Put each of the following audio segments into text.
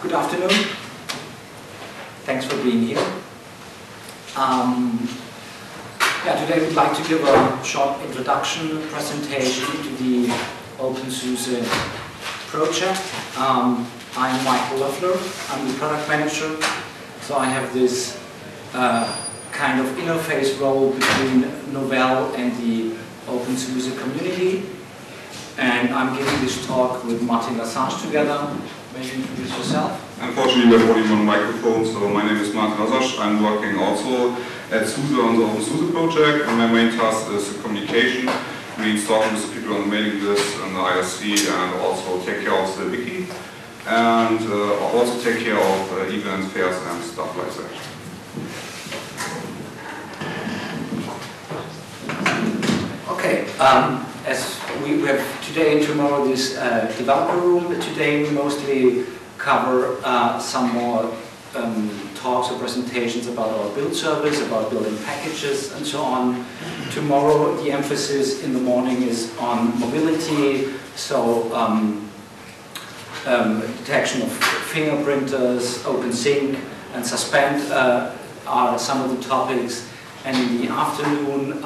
Good afternoon. Thanks for being here. Today we'd like to give a short introduction presentation to the OpenSUSE project. I'm Michael Löffler. I'm the product manager. So I have this kind of interface role between Novell and the OpenSUSE community. And I'm giving this talk with Martin Lassage together. Maybe introduce yourself. Unfortunately, we have only one microphone, so my name is Martin Lassage. I'm working also at SUSE on the OpenSUSE project, and my main task is communication, means talking with the people on the mailing list and the IRC, and also take care of the wiki, and also take care of events, fairs, and stuff like that. Okay. As we have today and tomorrow this developer room, but today we mostly cover some more talks or presentations about our build service, about building packages and so on. Tomorrow the emphasis in the morning is on mobility, so detection of fingerprinters, OpenSync and Suspend are some of the topics, and in the afternoon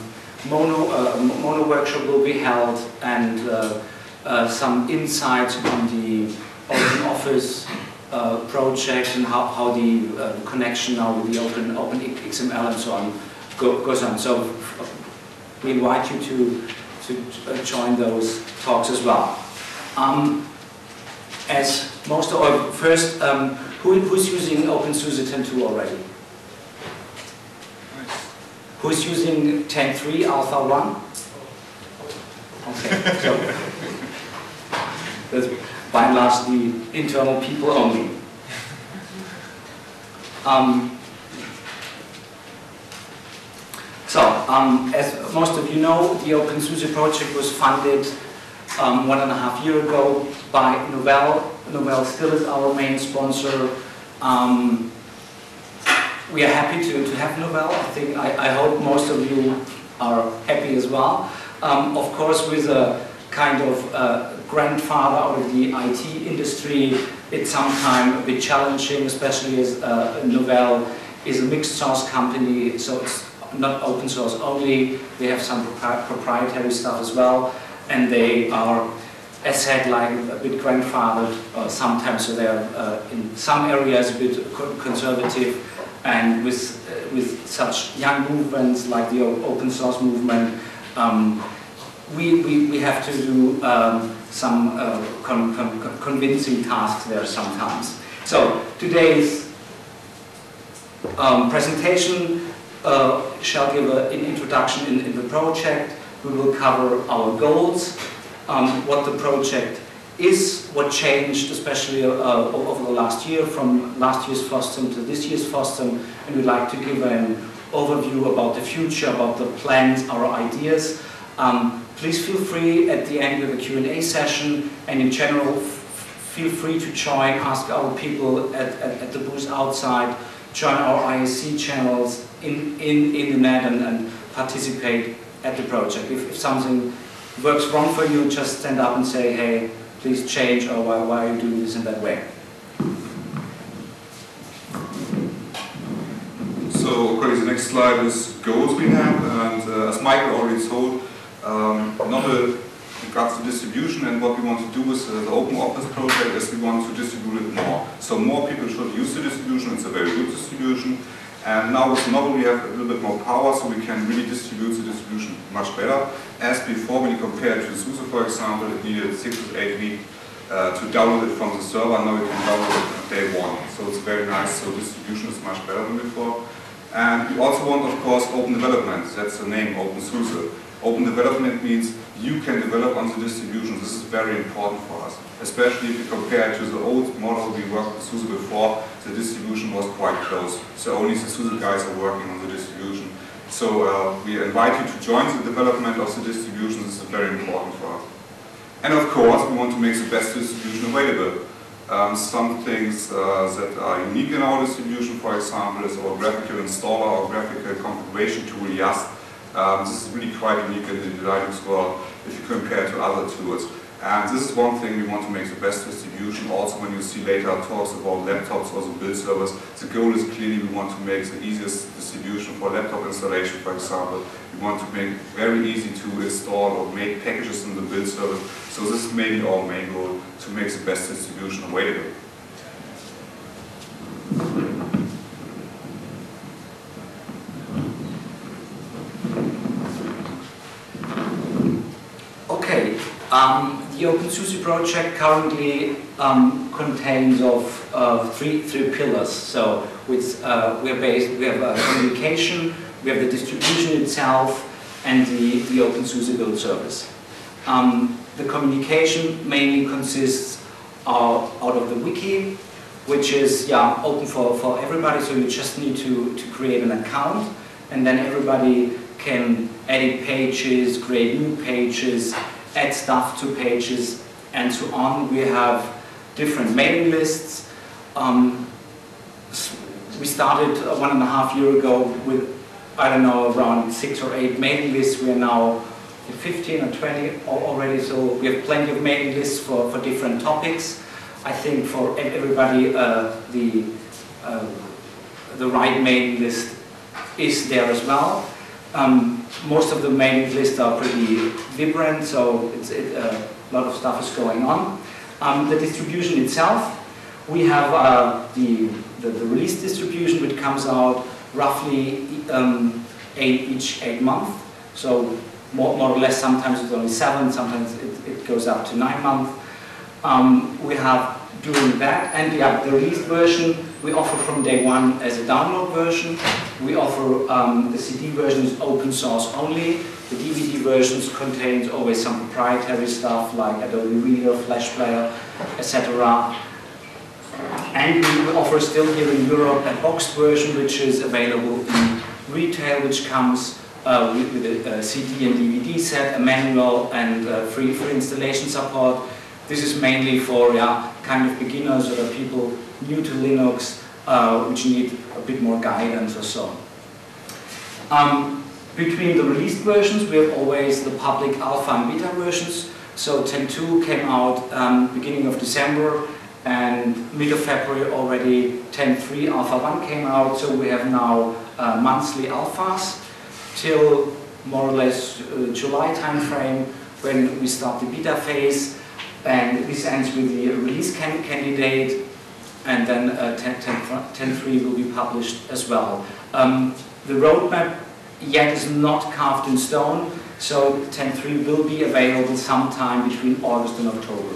Mono workshop will be held, and some insights on the OpenOffice project and how the connection now with the OpenXML and so on goes on. So we invite you to join those talks as well. As most of first, who's using OpenSUSE 10.2 already? Who's using 10.3 Alpha 1? Okay, so that's by and large the internal people only. As most of you know, the OpenSUSE project was funded 1.5 years ago by Novell. Novell still is our main sponsor. We are happy to have Novell. I hope most of you are happy as well. Of course, with a kind of grandfather out of the IT industry, it's sometimes a bit challenging, especially as Novell is a mixed source company, so it's not open source only. They have some proprietary stuff as well, and they are, as said, like a bit grandfathered sometimes, so they are in some areas a bit conservative. And with such young movements like the open source movement, we have to do some convincing tasks there sometimes. So today's presentation shall give an introduction in the project. We will cover our goals, what the project is, what changed, especially over the last year, from last year's FOSDEM to this year's FOSDEM, and we'd like to give an overview about the future, about the plans, our ideas. Please feel free at the end of the Q&A session, and in general, feel free to join, ask our people at the booth outside, join our ISC channels in the net and participate at the project. If something works wrong for you, just stand up and say, hey, please change, or why are you doing this in that way? So, okay, the next slide is goals we have, and as Michael already told, not regards to distribution, and what we want to do with the OpenOffice project is we want to distribute it more. So more people should use the distribution, it's a very good distribution. And now with Novell we have a little bit more power, so we can really distribute the distribution much better. As before, when you compare it to SUSE, for example, it needed 6 to 8 weeks to download it from the server. Now you can download it on day 1. So it's very nice, so distribution is much better than before. And we also want, of course, open development. That's the name, OpenSUSE. Open development means you can develop on the distribution. This is very important for us, especially if you compare it to the old model we worked with SUSE before. The distribution was quite close, so only the SUSE guys are working on the distribution. So we invite you to join the development of the distribution. This is very important for us. And of course, we want to make the best distribution available. Some things that are unique in our distribution, for example, is our graphical installer or graphical configuration tool, YaST. This is really quite unique in the Linux world if you compare to other tools. And this is one thing we want to make the best distribution. Also, when you see later talks about laptops or the build servers, the goal is clearly we want to make the easiest distribution for laptop installation, for example. We want to make very easy to install or make packages in the build server. So this is maybe our main goal, to make the best distribution available. Okay, the OpenSUSE project currently contains of three pillars. So with, we have communication, we have the distribution itself, and the OpenSUSE build service. The communication mainly consists out of the wiki, which is open for everybody. So you just need to create an account, and then everybody can edit pages, create new pages, add stuff to pages, and so on. We have different mailing lists. We started 1.5 years ago with, I don't know, around 6 or 8 mailing lists. We are now 15 or 20 already, so we have plenty of mailing lists for different topics. I think for everybody the right mailing list is there as well. Most of the mailing lists are pretty vibrant, so a lot of stuff is going on. The distribution itself, we have the release distribution, which comes out roughly each 8 months. So more or less, sometimes it's only 7, sometimes it goes up to 9 months. We have doing that, and the released version we offer from day one as a download version. We offer the CD version is open source only. The DVD versions contains always some proprietary stuff like Adobe Reader, Flash Player, etc. And we offer still here in Europe a boxed version, which is available in retail, which comes with a CD and DVD set, a manual, and free installation support. This is mainly for kind of beginners or people new to Linux, which need a bit more guidance or so. Between the released versions, we have always the public alpha and beta versions. So 10.2 came out beginning of December, and mid of February already 10.3 alpha 1 came out. So we have now monthly alphas till more or less July timeframe, when we start the beta phase. And this ends with the release candidate, and then 10.3 will be published as well. The roadmap yet is not carved in stone, so 10.3 will be available sometime between August and October.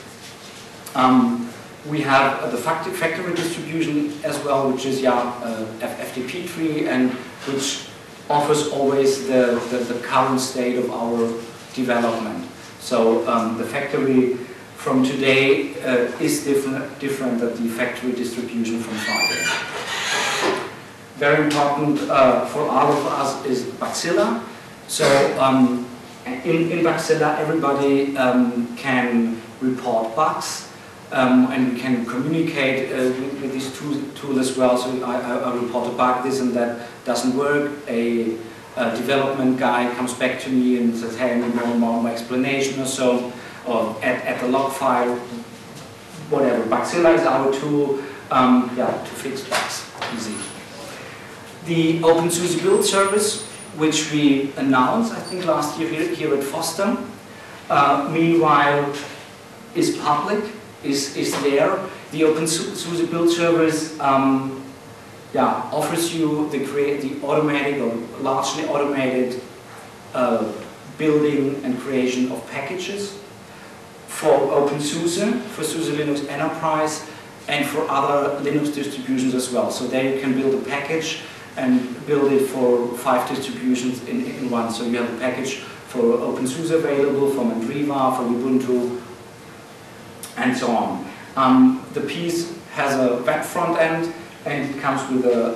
We have the factory distribution as well, which is FTP tree, and which offers always the current state of our development. So the factory from today is different than the factory distribution from Friday. Very important for all of us is Bugzilla. So in Bugzilla, everybody can report bugs, and we can communicate with this tool as well. So I report a bug, this and that doesn't work. A development guy comes back to me and says, hey, I need more explanation or so, or add the log file, whatever. Bugzilla is our tool to fix bugs, easy. The OpenSUSE build service, which we announced, I think last year here at Foster, meanwhile is public, is there. The OpenSUSE build service offers you the automatic or largely automated building and creation of packages for OpenSUSE, for SUSE Linux Enterprise, and for other Linux distributions as well. So there you can build a package and build it for 5 distributions in one. So you have a package for OpenSUSE available, for Mandriva, for Ubuntu, and so on. The piece has a web front end, and it comes with a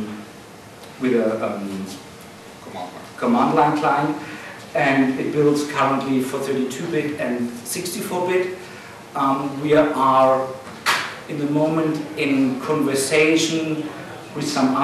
command line client, and it builds currently for 32-bit and 64-bit. We are in the moment in conversation with some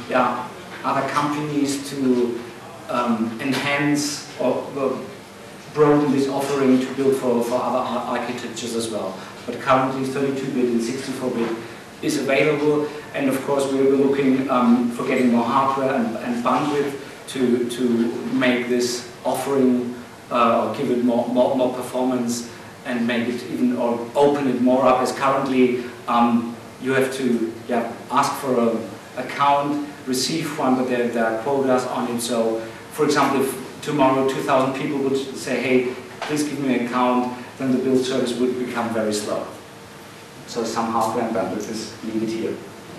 other companies to enhance or broaden this offering to build for other architectures as well. But currently 32-bit and 64-bit is available, and of course we will be looking for getting more hardware and bandwidth to make this offering or give it more performance and make it even, or open it more up, as currently you have to ask for an account, receive one, but there are quotas on it. So for example, if tomorrow 2,000 people would say, hey, please give me an account, then the build service would become very slow. So some hardware and bandwidth is needed here.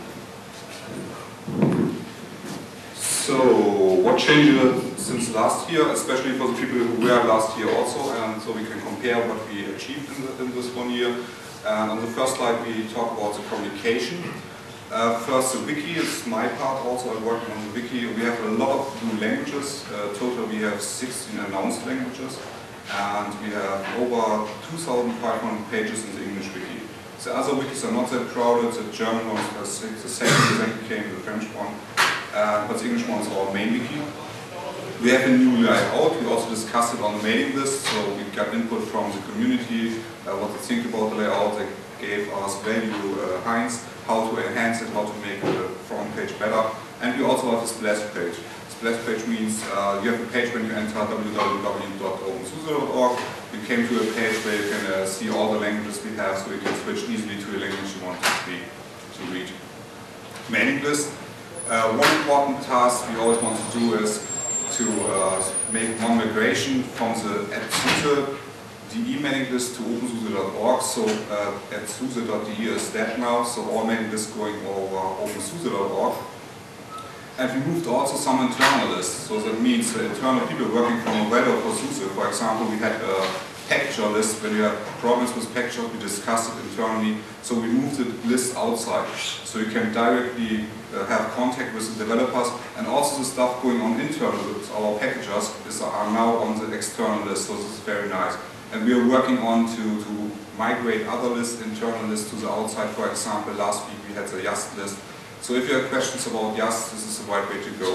So what changed since last year, especially for the people who were last year also, and so we can compare what we achieved in this 1 year. And on the first slide we talk about the communication. First, the wiki is my part also. I'm working on the wiki. We have a lot of new languages. Total we have 16 announced languages, and we have over 2,500 pages in the English wiki. The other wikis are not that crowded. The German one is the second, then came the French one, but the English one is our main wiki. We have a new layout. We also discussed it on the mailing list, so we got input from the community, what they think about the layout. They gave us value hints, how to enhance it, how to make the front page better. And we also have a splash page. Splash page means you have a page when you enter www.opensuse.org. You came to a page where you can see all the languages we have, so you can switch easily to a language you want to read. Mailing list. One important task we always want to do is to make one migration from the @SUSE.de mailing list to opensuse.org. So @SUSE.de is dead now, so all mailing lists going over opensuse.org. And we moved also some internal lists, so that means internal people working from a web or for SUSE. For example, we had a packager list. When you have problems with packagers, we discussed it internally, so we moved the list outside, so you can directly have contact with the developers, and also the stuff going on internal with our packagers are now on the external list, so this is very nice. And we are working on to migrate other lists, internal lists, to the outside. For example, last week we had the YaST list. So if you have questions about YaST, this is the right way to go.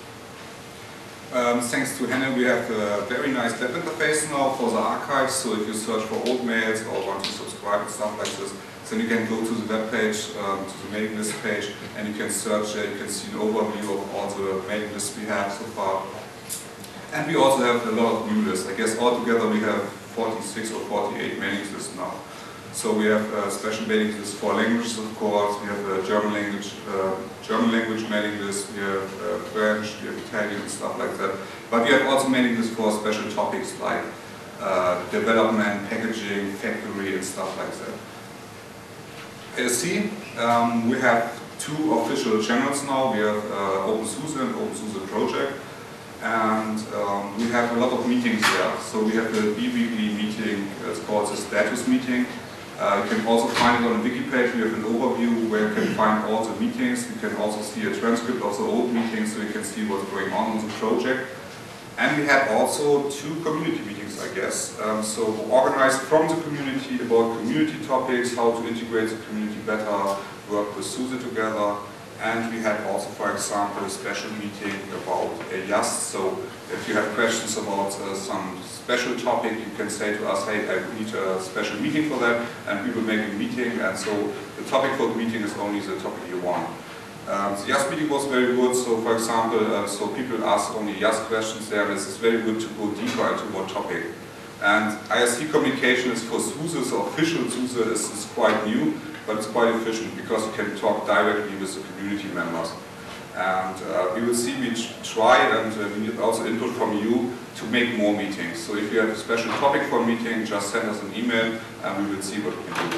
Thanks to Henne, we have a very nice web interface now for the archives. So if you search for old mails or want to subscribe and stuff like this, then you can go to the web page, to the mailing list page, and you can search there. You can see an overview of all the mailing lists we have so far. And we also have a lot of new lists. I guess altogether we have 46 or 48 mailing lists now. So we have a special mailing list for languages, of course. We have a German language mailing list. We have French, we have Italian, and stuff like that. But we have also mailing lists for special topics like development, packaging, factory, and stuff like that. As you see, we have two official channels now. We have OpenSUSE and OpenSUSE Project, and we have a lot of meetings there. So we have a bi-weekly meeting. It's called the status meeting. You can also find it on the wiki page. We have an overview where you can find all the meetings. You can also see a transcript of the old meetings, so you can see what's going on the project. And we had also two community meetings, I guess. So organized from the community about community topics, how to integrate the community better, work with SUSE together. And we had also, for example, a special meeting about YaST. So if you have questions about some special topic, you can say to us, hey, I need a special meeting for that, and we will make a meeting. And so the topic for the meeting is only the topic you want. The YaST meeting was very good. So for example, so people ask only YaST questions there, and it's very good to go deeper into what topic. And ISC communication is for SUSE, so official SUSE is quite new, but it's quite efficient because you can talk directly with the community members. And we will see, we try, and we need also input from you to make more meetings. So if you have a special topic for a meeting, just send us an email and we will see what we can do.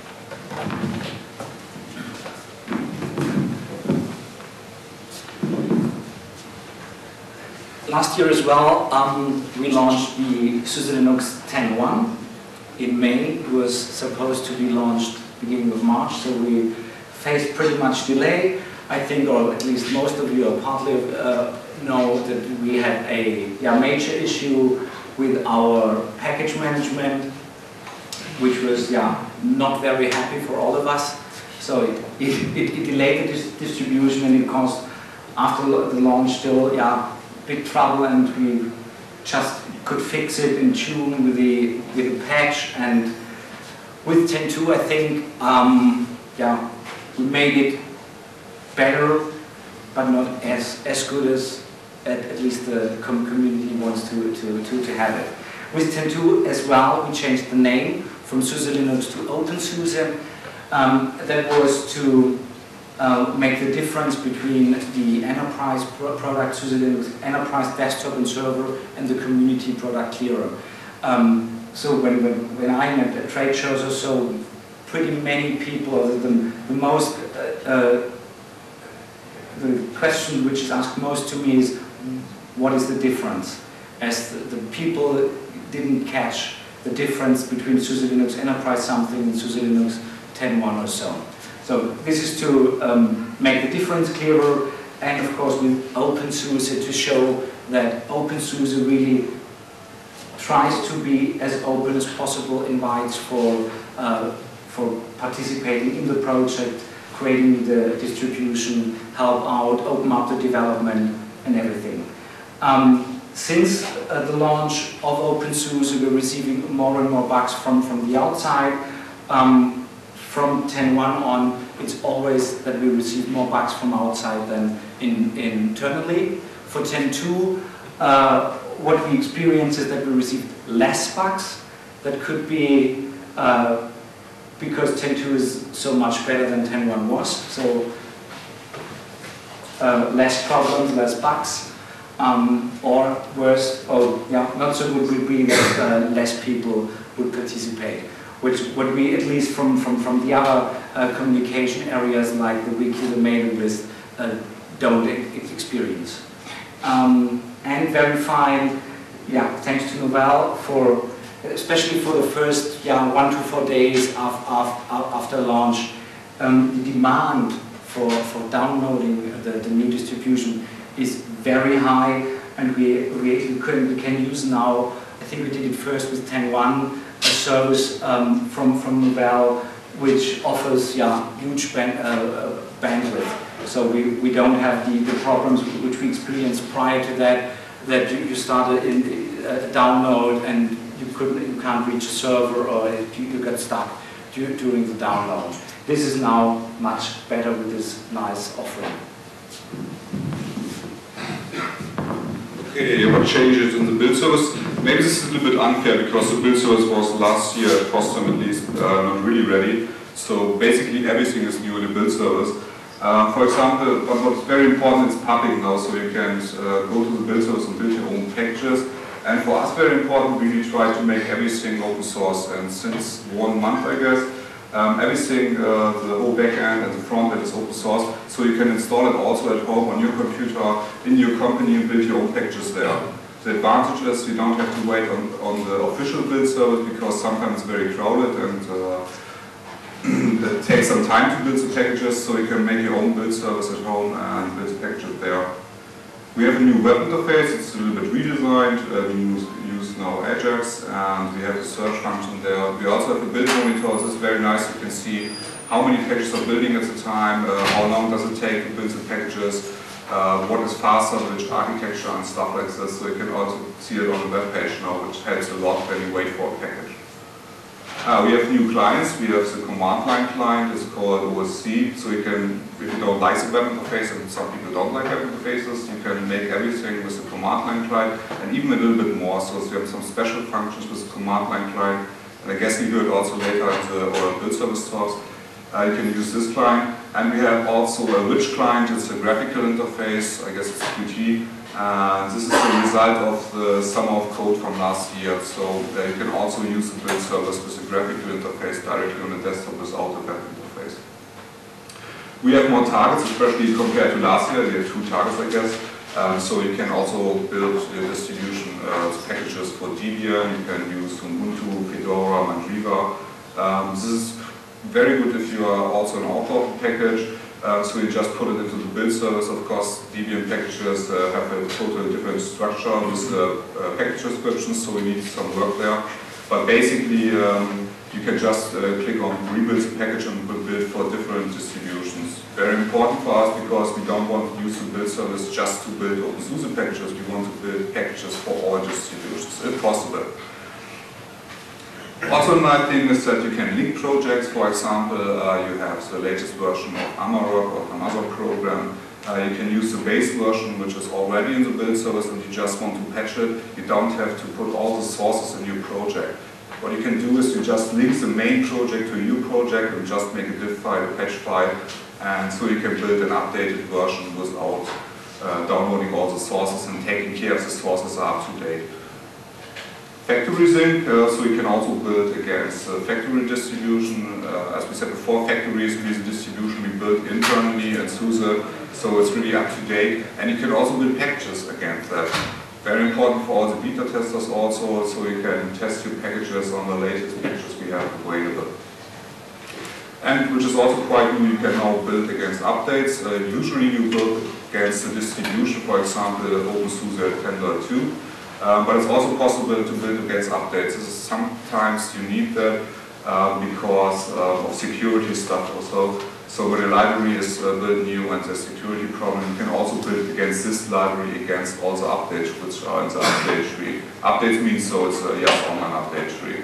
Last year as well, we launched the SUSE Linux 10.1 in May. It was supposed to be launched beginning of March, so we faced pretty much delay. I think, or at least most of you partly know that we had a major issue with our package management, which was not very happy for all of us. So it delayed the distribution, and it caused, after the launch, still big trouble, and we just could fix it in tune with the patch. And with 10.2, I think, yeah, we made it better, but not as good as at least the community wants to have it. With 10.2 as well, we changed the name from SUSE Linux to OpenSUSE. That was to make the difference between the enterprise product SUSE Linux enterprise desktop and server and the community product clearer. So when I'm at trade shows or so, pretty many people, the question which is asked most to me is, what is the difference? As the people didn't catch the difference between SUSE Linux Enterprise something and SUSE Linux 10.1 or so. So this is to make the difference clearer, and of course with OpenSUSE to show that OpenSUSE really tries to be as open as possible, invites for participating in the project, creating the distribution, help out, open up the development and everything. Since the launch of OpenSUSE, we're receiving more and more bugs from the outside. From 10.1 on, it's always that we receive more bugs from outside than internally. For 10.2, what we experience is that we receive less bugs. That could be because 10.2 is so much better than 10.1 was. So less problems, less bugs. Or worse, not so good would be that less people would participate. Which what we, at least from the other communication areas like the wiki, the mailing list, don't experience. And verifying, thanks to Novell, especially for the first 1 to 4 days after launch, the demand for downloading the new distribution is very high, and we can use now, I think we did it first with 10.1, a service from Novell which offers huge bandwidth. So we don't have the problems which we experienced prior to that you started in a download and you can't reach a server, or you got stuck during the download. This is now much better with this nice offering. Okay, what changes in the build service? Maybe this is a little bit unfair because the build service was last year, at FOSDEM at least, not really ready. So basically everything is new in the build service. For example, what's very important is public now, so you can go to the build service and build your own packages. And for us, very important, we really try to make everything open source. And since 1 month, I guess, everything, the whole backend and the front end is open source, so you can install it also at home on your computer, in your company, and build your own packages there. The advantage is you don't have to wait on the official build service, because sometimes it's very crowded and it takes some time to build the packages, so you can make your own build service at home and build the packages there. We have a new web interface, it's a little bit redesigned. We use now Ajax, and we have a search function there. We also have a build monitor. This is very nice. You can see how many packages are building at the time, how long does it take to build the packages, what is faster, which architecture and stuff like this. So you can also see it on the web page now, which helps a lot when you wait for a package. We have new clients. We have the command line client, it's called OSC. So you can, if you don't like the web interface, and some people don't like web interfaces, you can make everything with the command line client, and even a little bit more. So we have some special functions with the command line client. And I guess you heard also later in our build service talks. You can use this client. And we have also a rich client, it's a graphical interface, I guess it's Qt. This is the result of the summer of code from last year. So you can also use the build service with a graphical interface directly on the desktop without a web interface. We have more targets, especially compared to last year. We have 2 targets, I guess. So you can also build the distribution packages for Debian. You can use Ubuntu, Fedora, Mandriva. This is very good if you are also an author of a package. So you just put it into the build service. Of course, Debian packages have a totally different structure with the package descriptions, so we need some work there. But basically, you can just click on rebuild the package and build for different distributions. Very important for us because we don't want to use the build service just to build OpenSUSE packages. We want to build packages for all distributions, if possible. Also, my thing is that you can link projects. For example, you have the latest version of Amarok or another program. You can use the base version, which is already in the build service, and you just want to patch it. You don't have to put all the sources in your project. What you can do is you just link the main project to your project and just make a diff file, a patch file, and so you can build an updated version without downloading all the sources and taking care of the sources are up to date. Factory sync, so you can also build against factory distribution. As we said before, factory is really the distribution we built internally at SUSE, so it's really up to date. And you can also build packages against that. Very important for all the beta testers also, so you can test your packages on the latest packages we have available. And which is also quite new, you can now build against updates. Usually you build against the distribution, for example, OpenSUSE 10.2. But it's also possible to build against updates. Sometimes you need that because of security stuff also. So when a library is built new and there's a security problem, you can also build against this library against all the updates which are in the update tree. Updates means so it's a yes on an update tree.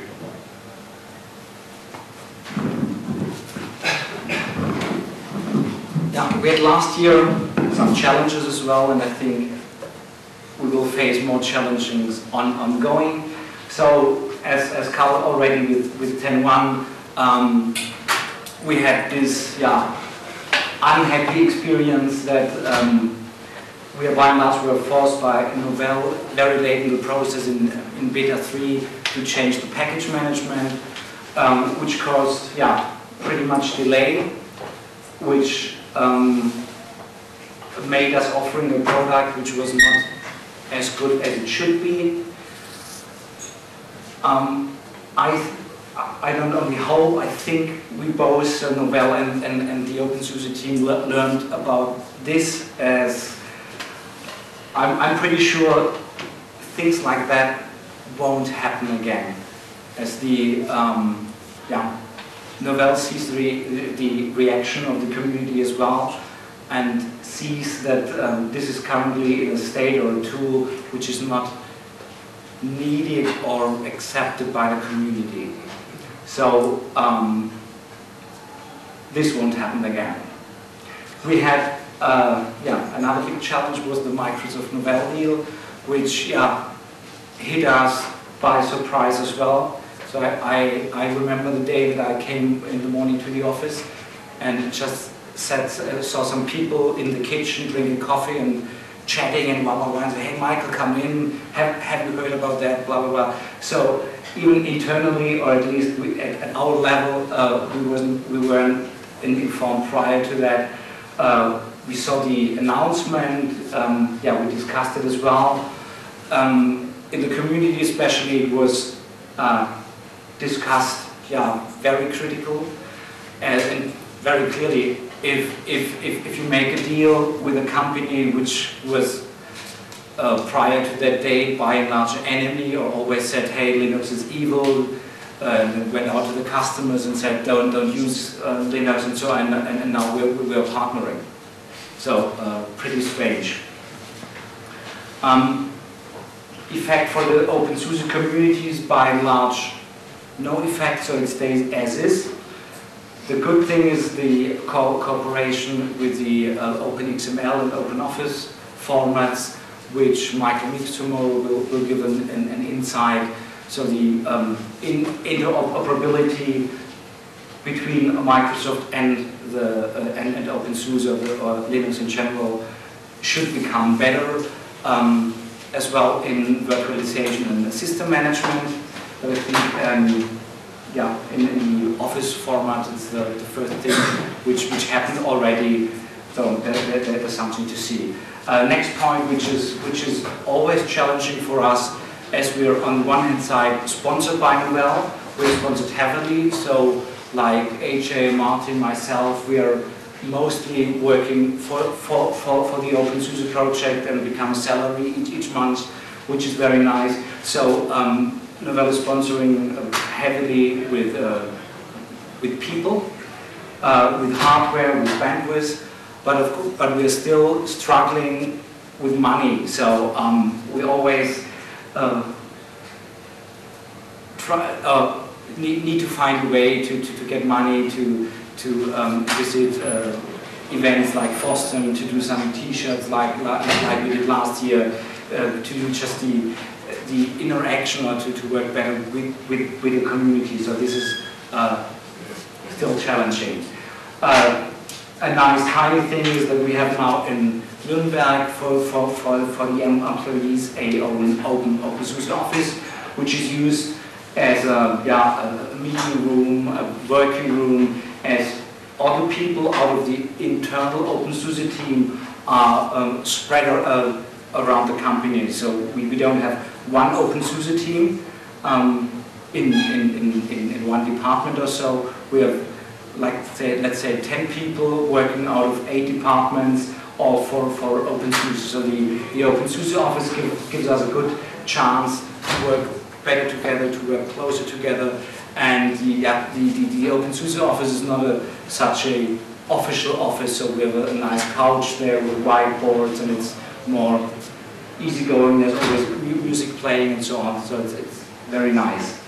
Yeah, we had last year some challenges as well, and I think we will face more challenges ongoing. So, as Carl already with 10.1, we had this unhappy experience that we are by and large were forced by Novell very late in the process in beta 3 to change the package management, which caused pretty much delay, which made us offering a product which was not as good as it should be. I don't only hope, I think we both, Novell and the OpenSUSE team, learned about this, as I'm pretty sure things like that won't happen again, as the Novell sees the reaction of the community as well, and sees that this is currently in a state or a tool which is not needed or accepted by the community. So this won't happen again. We had another big challenge was the Microsoft Novell deal, which hit us by surprise as well. So I remember the day that I came in the morning to the office and just saw some people in the kitchen drinking coffee and chatting and blah blah blah, and say, hey Michael, come in, have you heard about that, blah blah blah. So even internally, or at least at our level, we weren't informed prior to that. We saw the announcement, we discussed it as well. In the community especially, it was discussed, very critical, and very clearly, if you make a deal with a company which was prior to that date by and large enemy, or always said, hey, Linux is evil, and went out to the customers and said, don't use Linux and so on, and now we're partnering. So pretty strange. Effect for the OpenSUSE communities, by and large, no effect, so it stays as is. The good thing is the cooperation with the OpenXML and OpenOffice formats, which Michael meets tomorrow will give an insight. So the interoperability between Microsoft and OpenSUSE or Linux in general should become better, as well in virtualization and system management. But I think in the Office format, it's the first thing which happened already. So there's something to see. Next point, which is always challenging for us, as we are on the one hand side sponsored by Novell, we're sponsored heavily. So like AJ, Martin, myself, we are mostly working for the OpenSUSE project and become a salary each month, which is very nice. So Novell is sponsoring heavily with people, with hardware, with bandwidth, but we're still struggling with money. So we always need to find a way to get money to visit events like Foston, to do some T-shirts like we did last year, to do just the interaction, or to work better with the community. So this is still challenging. A nice tiny thing is that we have now in Nuremberg for the employees a open SUSE office, which is used as a meeting room, a working room, as all the people out of the internal OpenSUSE team are spread around the company. So we don't have one OpenSUSE team in one department or so. We have, let's say 10 people working out of 8 departments, all for OpenSUSE. So the OpenSUSE office gives us a good chance to work better together, to work closer together. And the OpenSUSE office is not such a official office, so we have a nice couch there with whiteboards, and it's more easygoing. There's always music playing and so on, so it's very nice.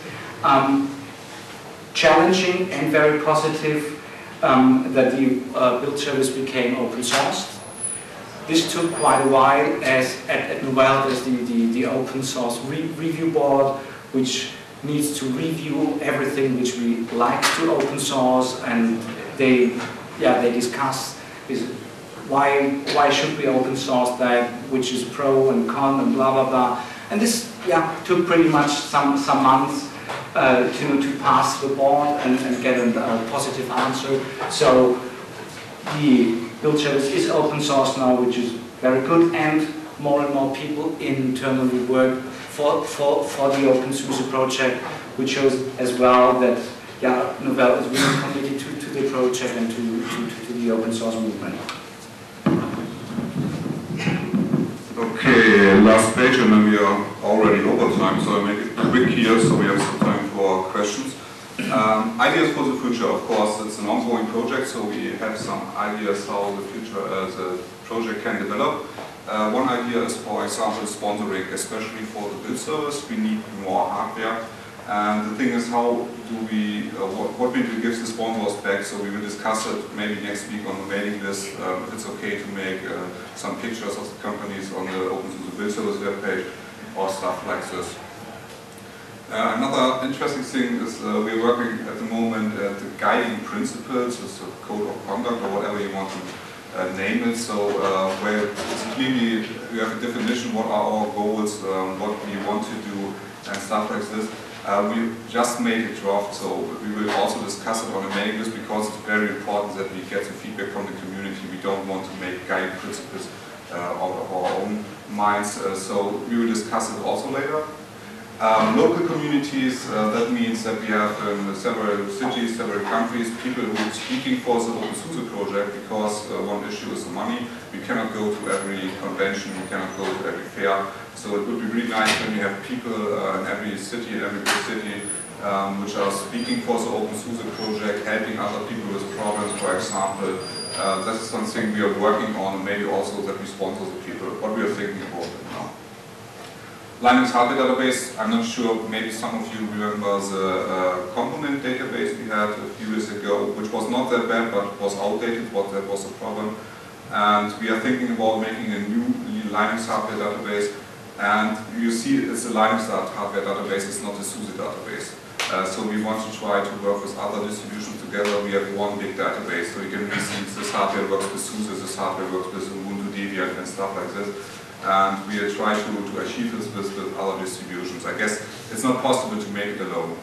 Challenging and very positive that the build service became open sourced. This took quite a while, as at Novell there's the open source review board, which needs to review everything which we like to open source, and they discuss why should we open source that, which is pro and con and blah blah blah. And this took pretty much some months to pass the board and get a positive answer. So the build service is open source now, which is very good, and more people internally work for the OpenSUSE project, which shows as well that Novell is really committed to the project and to the open source movement. Okay, last page, and then we are already over time, so I'll make it quick here so we have some time for questions. Ideas for the future, of course, it's an ongoing project, so we have some ideas how the future as a project can develop. One idea is, for example, sponsoring, especially for the build service. We need more hardware. And the thing is, how do we, what we do gives the sponsors back, so we will discuss it maybe next week on the mailing list. If it's okay to make some pictures of the companies on the OpenSUSE build service webpage or stuff like this. Another interesting thing is we're working at the moment at the guiding principles, it's a code of conduct or whatever you want to name it. So where it's clearly, we have a definition, what are our goals, what we want to do and stuff like this. We just made a draft, so we will also discuss it on a mailing list, because it's very important that we get the feedback from the community. We don't want to make guiding principles out of our own minds, so we will discuss it also later. Local communities, that means that we have in several cities, several countries, people who are speaking for the OpenSUSE project, because one issue is the money. We cannot go to every convention, we cannot go to every fair. So it would be really nice when we have people in every city, in every big city, which are speaking for the OpenSUSE project, helping other people with problems, for example. That is something we are working on, and maybe also that we sponsor the people, what we are thinking about it now. Linux hardware database, I'm not sure, maybe some of you remember the component database we had a few years ago, which was not that bad, but was outdated, that was the problem. And we are thinking about making a new Linux hardware database. And you see it's a Linux hardware database, it's not a SUSE database. So we want to try to work with other distributions together. We have one big database, so you can really see this hardware works with SUSE, this hardware works with Ubuntu Debian and stuff like this. And we are trying to achieve this with other distributions. I guess it's not possible to make it alone.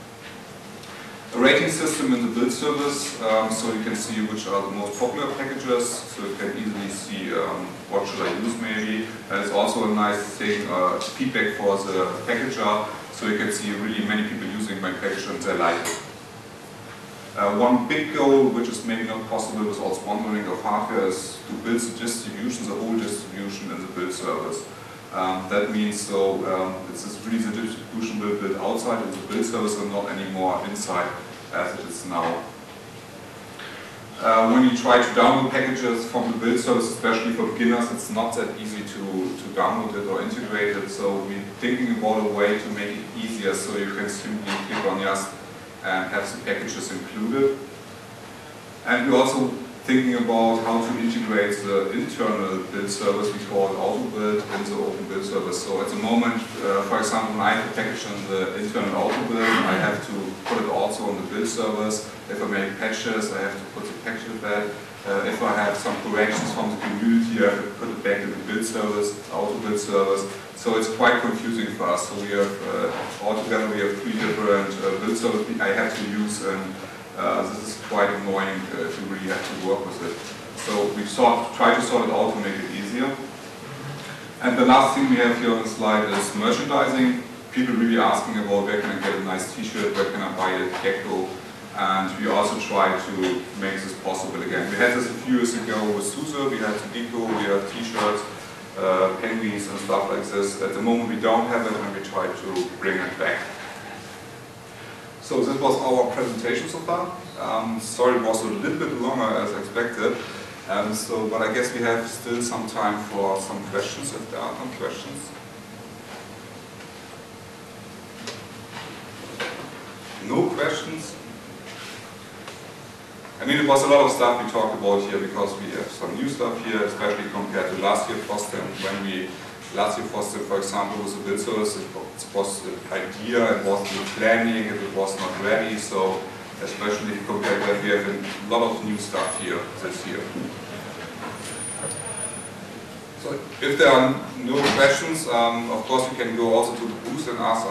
A rating system in the build service, so you can see which are the most popular packages, so you can easily see what should I use maybe. And it's also a nice thing, feedback for the packager, so you can see really many people using my package and they like it. One big goal, which is maybe not possible without sponsoring of hardware, is to build the distribution, the whole distribution in the build service. That means it's really the distribution will build outside in the build service and not anymore inside as it is now. When you try to download packages from the build service, especially for beginners, it's not that easy to download it or integrate it. So we're thinking about a way to make it easier, so you can simply click on Just and have the packages included. And we're also thinking about how to integrate the internal build service, we call it AutoBuild, in the open build service. So at the moment, for example, when I have a package on the internal AutoBuild, I have to put it also on the build service. If I make patches, I have to put the patch in that. If I have some corrections from the community, I have to put it back in the build service, AutoBuild service. So it's quite confusing for us. So we have, altogether we have 3 different build services I have to use, and this is quite annoying if you really have to work with it. So we try to sort it out to make it easier. And the last thing we have here on the slide is merchandising. People really asking about where can I get a nice t-shirt, where can I buy a gecko. And we also try to make this possible again. We had this a few years ago with SUSE, we had Gecko, we have t-shirts, penguins and stuff like this. At the moment we don't have it, and we try to bring it back. So this was our presentation so far. Sorry it was a little bit longer as expected. But I guess we have still some time for some questions, if there are some questions. No questions? I mean, it was a lot of stuff we talked about here because we have some new stuff here, especially compared to last year FOSDEM. Last year FOSDEM, for example, was a build service, it was the idea, it was the planning, it was not ready, so especially compared to that, we have a lot of new stuff here this year. So if there are no questions, of course you can go also to the booth and ask